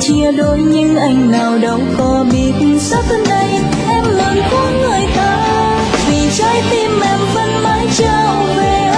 chia đôi nhưng anh nào đâu có biết giá thân này em lớn của người ta, vì trái tim em vẫn mãi trao về